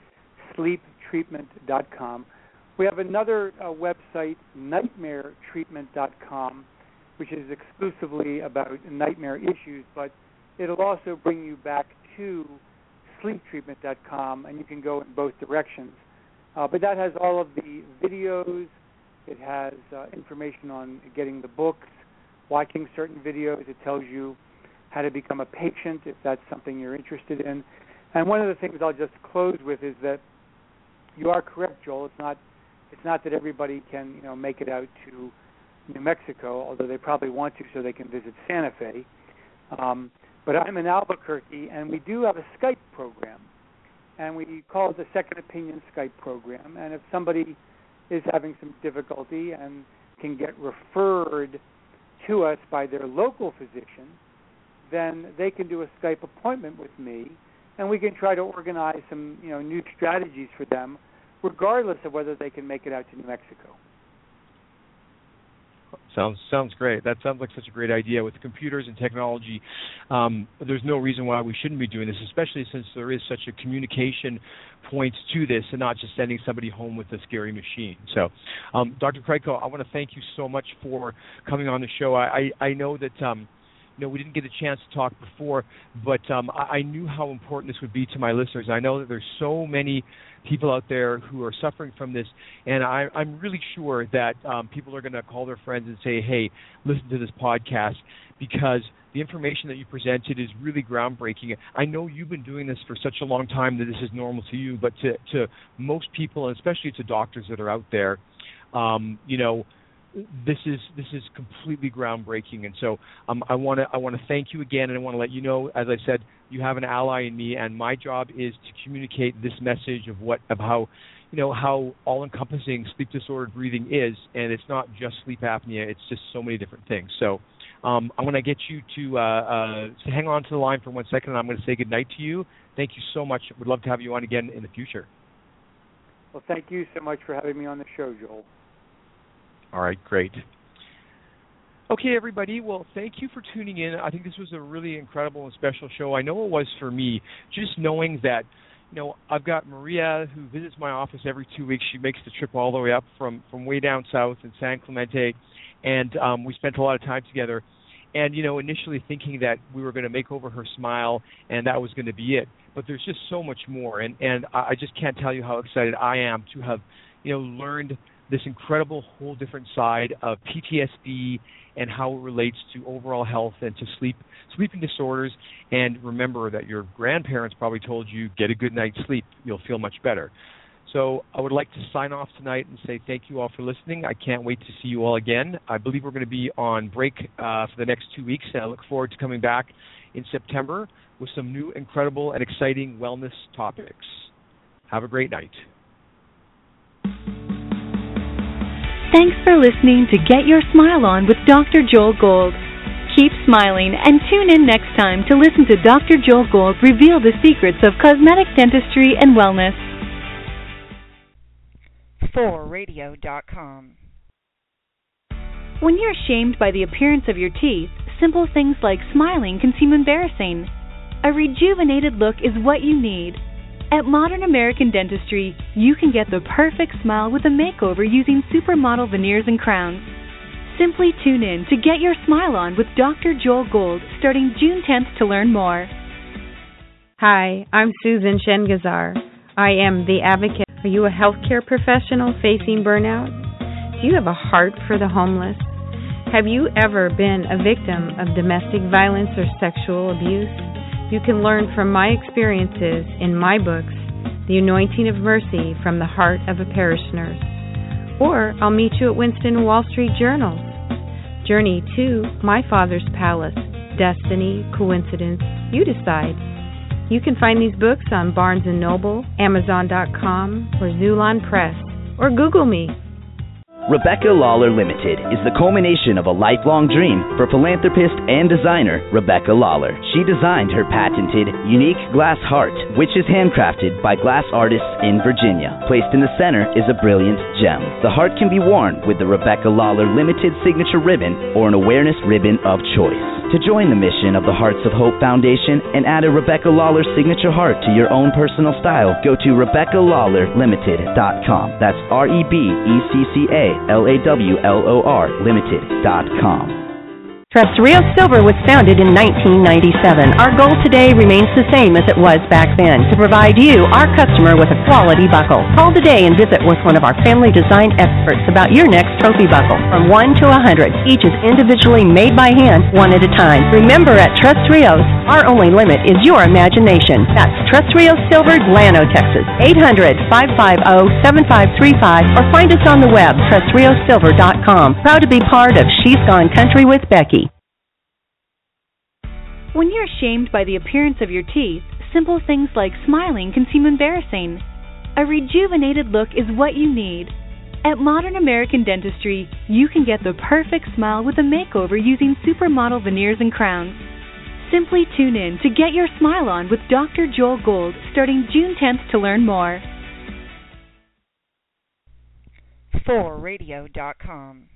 sleep treatment dot com. We have another uh, website, nightmare treatment dot com, which is exclusively about nightmare issues, but it'll also bring you back to sleep treatment dot com, and you can go in both directions. Uh, but that has all of the videos. It has uh, information on getting the books, watching certain videos. It tells you how to become a patient if that's something you're interested in. And one of the things I'll just close with is that you are correct, Joel. It's not it's not that everybody can, you know, make it out to New Mexico, although they probably want to so they can visit Santa Fe. Um, but I'm in Albuquerque, and we do have a Skype program, and we call it the Second Opinion Skype program. And if somebody is having some difficulty and can get referred to us by their local physician, then they can do a Skype appointment with me, and we can try to organize some, you know, new strategies for them, regardless of whether they can make it out to New Mexico. Sounds sounds great. That sounds like such a great idea. With computers and technology, um, there's no reason why we shouldn't be doing this, especially since there is such a communication point to this and not just sending somebody home with a scary machine. So, um, Doctor Kryko, I want to thank you so much for coming on the show. I, I, I know that um, you know, we didn't get a chance to talk before, but um, I, I knew how important this would be to my listeners. I know that there's so many people out there who are suffering from this, and I, I'm really sure that um, people are going to call their friends and say, hey, listen to this podcast, because the information that you presented is really groundbreaking. I know you've been doing this for such a long time that this is normal to you, but to, to most people, and especially to doctors that are out there, um, you know, This is this is completely groundbreaking, and so um, I want to I want to thank you again, and I want to let you know, as I said, you have an ally in me, and my job is to communicate this message of what of how, you know, how all-encompassing sleep disordered breathing is, and it's not just sleep apnea; it's just so many different things. So um, I'm going to get you to, uh, uh, to hang on to the line for one second, and I'm going to say goodnight to you. Thank you so much. Would love to have you on again in the future. Well, thank you so much for having me on the show, Joel. All right, great. Okay, everybody, well, thank you for tuning in. I think this was a really incredible and special show. I know it was for me, just knowing that, you know, I've got Maria who visits my office every two weeks. She makes the trip all the way up from, from way down south in San Clemente, and um, we spent a lot of time together. And, you know, initially thinking that we were going to make over her smile and that was going to be it. But there's just so much more, and, and I just can't tell you how excited I am to have, you know, learned this incredible whole different side of P T S D and how it relates to overall health and to sleep, sleeping disorders. And remember that your grandparents probably told you, get a good night's sleep, you'll feel much better. So I would like to sign off tonight and say thank you all for listening. I can't wait to see you all again. I believe we're going to be on break uh, for the next two weeks, and I look forward to coming back in September with some new, incredible, and exciting wellness topics. Have a great night. Thanks for listening to Get Your Smile On with Doctor Joel Gold. Keep smiling and tune in next time to listen to Doctor Joel Gold reveal the secrets of cosmetic dentistry and wellness. for radio dot com. When you're shamed by the appearance of your teeth, simple things like smiling can seem embarrassing. A rejuvenated look is what you need. At Modern American Dentistry, you can get the perfect smile with a makeover using supermodel veneers and crowns. Simply tune in to Get Your Smile On with Doctor Joel Gold starting June tenth to learn more. Hi, I'm Susan Shengazar. I am the advocate. Are you a healthcare professional facing burnout? Do you have a heart for the homeless? Have you ever been a victim of domestic violence or sexual abuse? You can learn from my experiences in my books, The Anointing of Mercy from the Heart of a Parish Nurse. Or I'll meet you at Winston Wall Street Journals. Journey to My Father's Palace, Destiny, Coincidence, you decide. You can find these books on Barnes and Noble, Amazon dot com, or Zulon Press, or Google me. Rebecca Lawler Limited is the culmination of a lifelong dream for philanthropist and designer Rebecca Lawler. She designed her patented, unique glass heart, which is handcrafted by glass artists in Virginia. Placed in the center is a brilliant gem. The heart can be worn with the Rebecca Lawler Limited signature ribbon or an awareness ribbon of choice. To join the mission of the Hearts of Hope Foundation and add a Rebecca Lawler signature heart to your own personal style, go to Rebecca Lawler Limited dot com. That's R E B E C C A L A W L O R Limited dot com. Tres Rios Silver was founded in nineteen ninety-seven. Our goal today remains the same as it was back then, to provide you, our customer, with a quality buckle. Call today and visit with one of our family design experts about your next trophy buckle. From one to a hundred, each is individually made by hand, one at a time. Remember, at Tres Rios, our only limit is your imagination. That's Tres Rios Silver, Glano, Texas. eight hundred, five five zero, seven five three five or find us on the web, tres rios silver dot com. Proud to be part of She's Gone Country with Becky. When you're shamed by the appearance of your teeth, simple things like smiling can seem embarrassing. A rejuvenated look is what you need. At Modern American Dentistry, you can get the perfect smile with a makeover using supermodel veneers and crowns. Simply tune in to Get Your Smile On with Doctor Joel Gould starting June tenth to learn more. four radio dot com